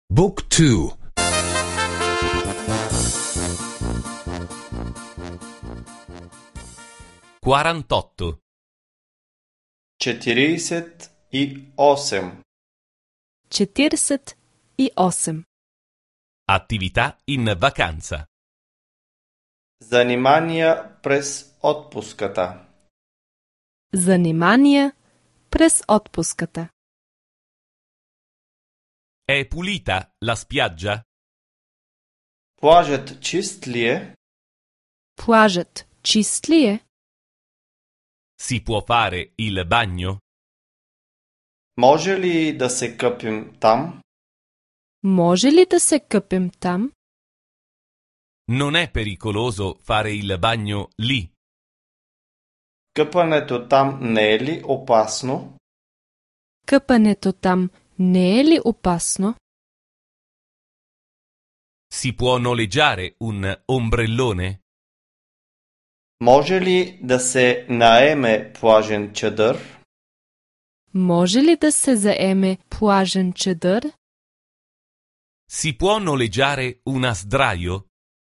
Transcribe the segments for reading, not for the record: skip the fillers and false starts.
บุ๊กทู 48 48 48 Attività in vacanza. Занимания през отпуската. Занимания през отпуската. È pulita la spiaggia? Плажът чист ли е? Плажът чист ли е? Si può fare il bagno? Може ли да се къпим там? Може ли да се къпем там? Non è pericoloso fare il bagno lì? Къпането там не е ли опасно? Къпането там не е ли опасно? Si può noleggiare un ombrellone? Може ли да се наеме плажен чадър? Може ли да се заеме плажен чадър? Si può noleggiare una sdraio?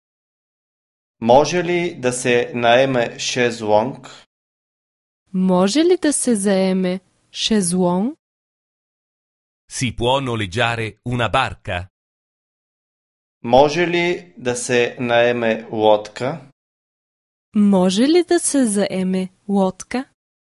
Може ли да се наеме шезлонг? Може ли да се заеме шезлонг? Si può noleggiare una barca? Може ли да се наеме лодка? Може ли да се заеме лодка?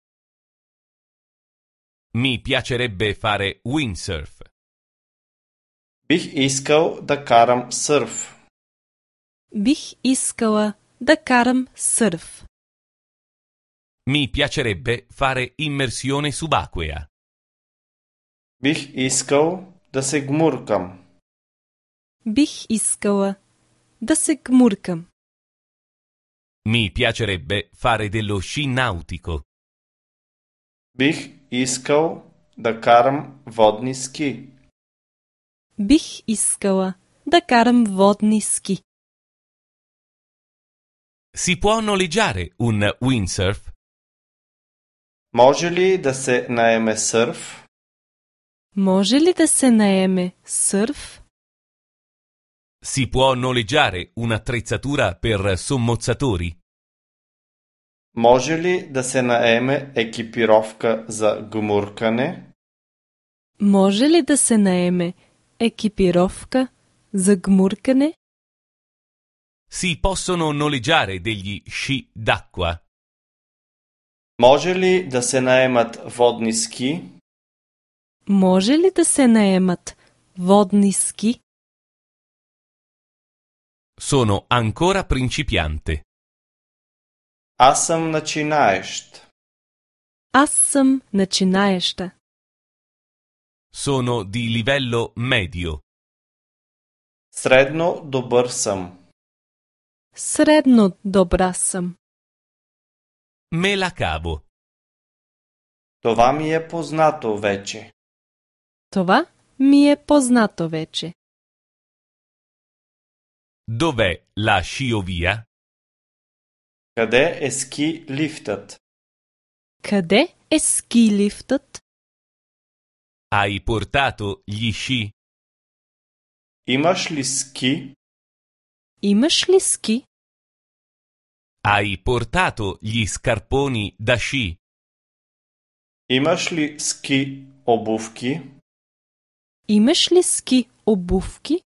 Mi piacerebbe fare windsurf. Бих искал да карам сърф. Бих искала да карам сърф. Mi piacerebbe fare immersione subacquea. Бих искал да се гмуркам. Бих искала да се гмуркам. Mi piacerebbe fare dello sci nautico. Бих искал да карам водни ски. Бих искала да карам водни ски. Si può noleggiare un windsurf? Може ли да се наеме сърф? Може ли да се наеме сърф? Si può noleggiare un'attrezzatura per sommozzatori? Може ли да се наеме екипировка за гмуркане? Може ли да се наеме екипировка за гмуркане? Si possono noleggiare degli sci d'acqua? Може ли да се наемат водни ски? Може ли да се наемат водни ски? Sono ancora principiante. Аз съм начинаещ. Аз съм начинаеща. Sono di livello medio. Средно добър съм. Средно добра съм. Me la cavo. Това ми е познато вече. Това ми е познато вече. Dov'è la sciovia? Къде е ски лифтът? Къде е ски лифтът? Hai portato gli sci? Имаш ли ски? Имаш ли ски? Hai portato gli scarponi da sci? Имаш ли ски обувки? Имаш ли ски обувки?